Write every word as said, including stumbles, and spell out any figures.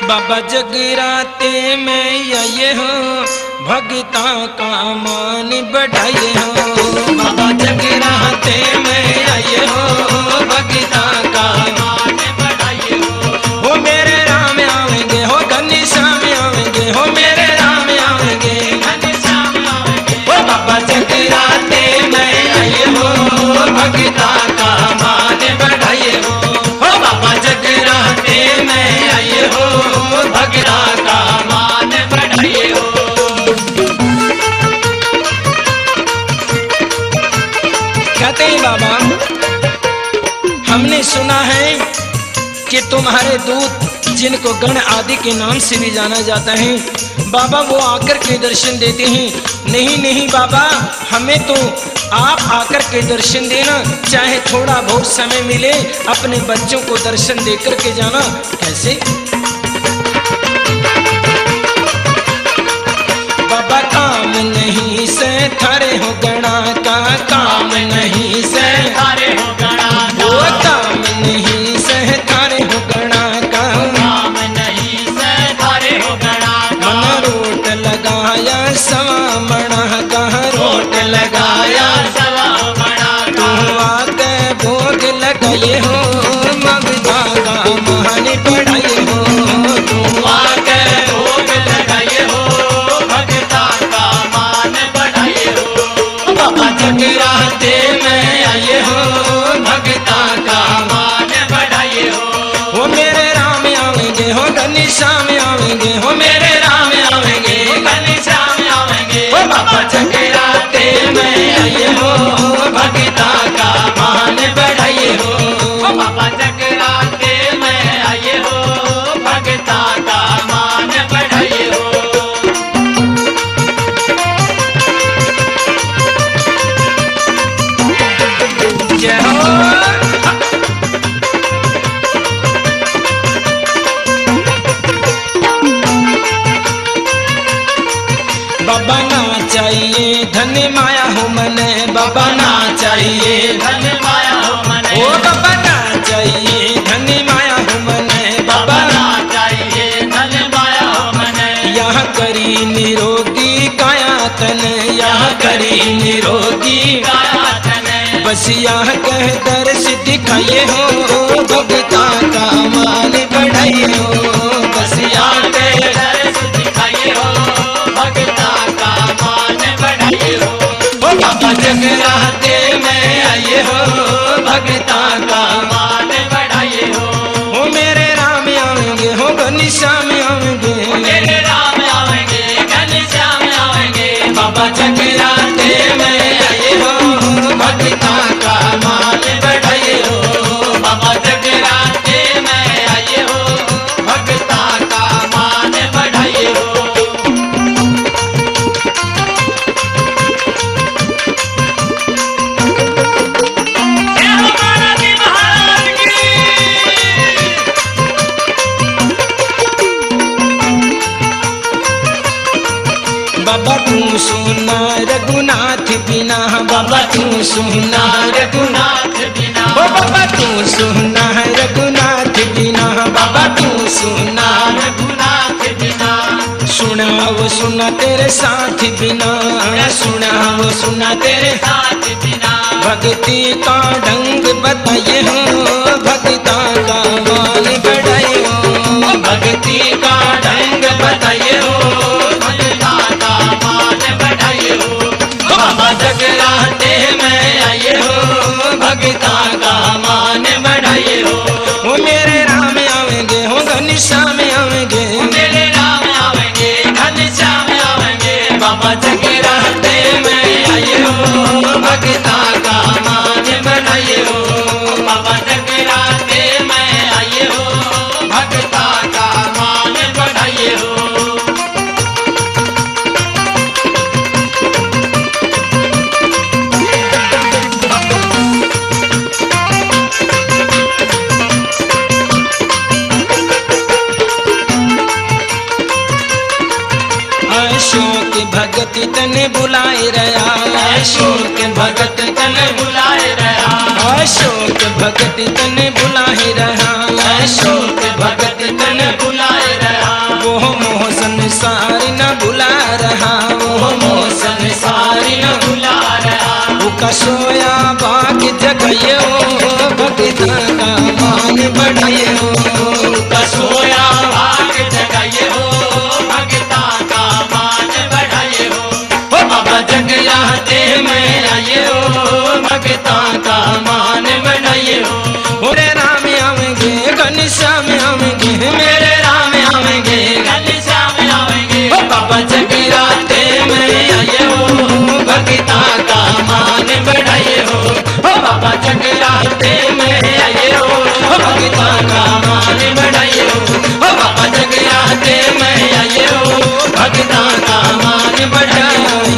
बाबा जगराते में आए हो, भगता का मान बढ़ाए हो। बाबा जगराते में आए हो, भगता का मान बढ़ाए हो। हो मेरे राम आवेंगे, हो घनश्याम आवेंगे, हो मेरे राम आवेंगे, घनश्याम आवेंगे। हो बाबा जगराते में आए हो, भगता का मान बढ़ाए हो। हो बाबा जगराते में आए हो, भगता का मान बढ़ाए हो। कहते हैं बाबा, हमने सुना है कि तुम्हारे दूत जिनको गण आदि के नाम से भी जाना जाता है, बाबा वो आकर के दर्शन देते हैं। नहीं नहीं बाबा, हमें तो आप आकर के दर्शन देना, चाहे थोड़ा बहुत समय मिले, अपने बच्चों को दर्शन देकर के जाना। कैसे बाबा? काम नहीं से थारे हो गणा का, काम नहीं से थारे हो गणा का, वो काम नहीं से थारे हो गणा का, काम नहीं से थारे हो गणा का। मन रोट लगाया सवा मणा का, रोट लगाया सवा मणा का। तू आके भोग लगाए हो, मगधा का मान बढ़ाए हो। तू आके भोग लगाए हो, भगता का मान बढ़ाए हो। बाबा जगराते में आए हो, भगता का मान बढ़ाए हो। हो मेरे राम आवेंगे, हो घनश्याम आवेंगे, हो मेरे राम आवेंगे, घनश्याम आवेंगे। हो बाबा जगराते में आए हो, भगता का मान बढ़ाए हो। हो बाबा जगराते में आए हो, भगता का मान बढ़ाए हो। जय हो। बाबा ना चाहिए धन माया हो मने, बाबा ना चाहिए धन माया हो मने। ओ बाबा ना चाहिए धन माया हो मने, बाबा ना चाहिए धन माया हो मने। यहाँ करी निरोगी काया तन, यहाँ करी निरोगी काया तन। बस यहाँ कह दर्श दिखाए हो, भगता का मान बढ़ाए हो। बस यहाँ कह दर्श दिखाए हो, भगता का मान बढ़ाए हो। ओ बाबा जगराते में आए हो, भगता का मान बढ़ाए हो। हो मेरे राम आवेंगे, हो घनश्याम आवेंगे, मेरे राम आवेंगे, घनश्याम आवेंगे। बाबा जगराते में आए हो, भगता का मान बढ़ाए हो। बाबा जगराते में आए हो, भगता का मान बढ़ाए हो। बाबा तू सुना रघुनाथ बिना, बाबा तू सुना रघुनाथ बिना। ओ बाबा तू सुना रघुनाथ बिना, बाबा तू सुना रघुनाथ बिना। सुना वो सुना तेरे साथ बिना, सुना वो सुना तेरे साथ बिना। भक्ति का ढंग बताइए हो, भक्ता का मान बढ़ाए हो। भक्ति का ढंग बताइए हो, भक्ता का मान बढ़ाए हो। बाबा जगराते में आए हो, भक्ता का मान बढ़ाए हो। वो मेरे राम आवेंगे, हो घनश्याम आवेंगे, मेरे राम आवेंगे, घनश्याम आवेंगे। बाबा जगराते में आए हो, भक्ता का मान बढ़ाए हो। बाबा जगराते में आए हो, भक्ता का मान बढ़ाए हो। अशोक भगत तन बुलाए रहा, अशोक भगत तन बुलाए रहा। अशोक भगत तन बुलाए रहा, अशोक भगत तन बुलाए रहा। वो मोह संसारी न भुला रहा, वो मोह संसारी न भुला रहा। वो कसोया बाग जगाए हो भगता का मान बढ़ाए हो, कसोया बाग जगाए हो भगता का मान बढ़ाए हो। ओ बाबा जगलाते में आए हो भगता का मान बढ़ाए हो। मेरे राम आवेंगे घनश्याम आवेंगे, मेरे राम आवेंगे घनश्याम आवेंगे। ओ बाबा जगलाते में आए हो भगता का मान बढ़ाए हो। ओ बाबा जगलाते में आए हो भगता का मान बढ़ाए हो। ओ बाबा जगलाते में आए हो भगता का मान बढ़ाए हो।